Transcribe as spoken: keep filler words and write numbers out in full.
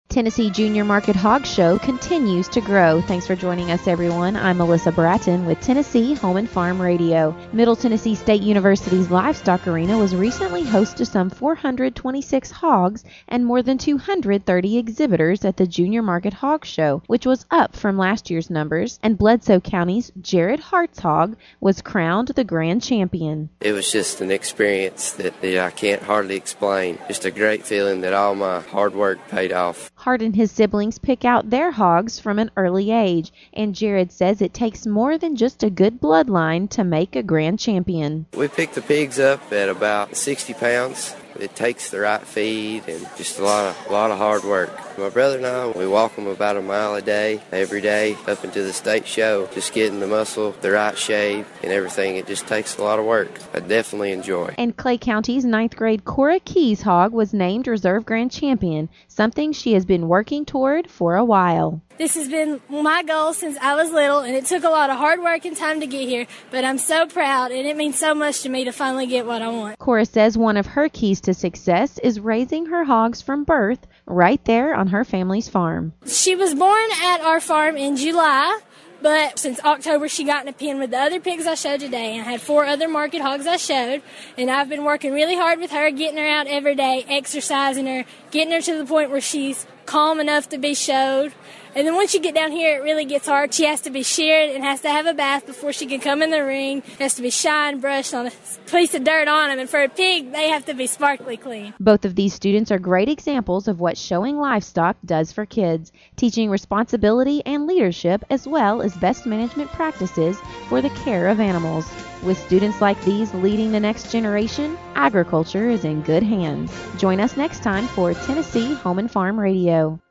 Tennessee Junior Market Hog Show continues to grow. Thanks for joining us, everyone. I'm Melissa Bratton with Tennessee Home and Farm Radio. Middle Tennessee State University's Livestock Arena was recently host to some four hundred twenty-six hogs and more than two hundred thirty exhibitors at the Junior Market Hog Show, which was up from last year's numbers, and Bledsoe County's Jared Hartshog was crowned the grand champion. It was just an experience that, that I can't hardly explain. Just a great feeling that all my hard work paid off. Hart and his siblings pick out their hogs from an early age, and Jared says it takes more than just a good bloodline to make a grand champion. We pick the pigs up at about sixty pounds. It takes the right feed and just a lot of a lot of hard work. My brother and I, we walk them about a mile a day, every day, up into the state show, just getting the muscle, the right shape, and everything. It just takes a lot of work. I definitely enjoy. And Clay County's ninth grade Cora Keys hog was named Reserve Grand Champion, something she has been working toward for a while. This has been my goal since I was little, and it took a lot of hard work and time to get here, but I'm so proud, and it means so much to me to finally get what I want. Cora says one of her keys to success is raising her hogs from birth right there on her family's farm. She was born at our farm in July, but since October she got in a pen with the other pigs I showed today, and I had four other market hogs I showed, and I've been working really hard with her, getting her out every day, exercising her, getting her to the point where she's calm enough to be showed. And then once you get down here, it really gets hard. She has to be sheared and has to have a bath before she can come in the ring. Has to be shined, brushed on a piece of dirt on them. And for a pig, they have to be sparkly clean. Both of these students are great examples of what showing livestock does for kids, teaching responsibility and leadership as well as best management practices for the care of animals. With students like these leading the next generation, agriculture is in good hands. Join us next time for Tennessee Home and Farm Radio.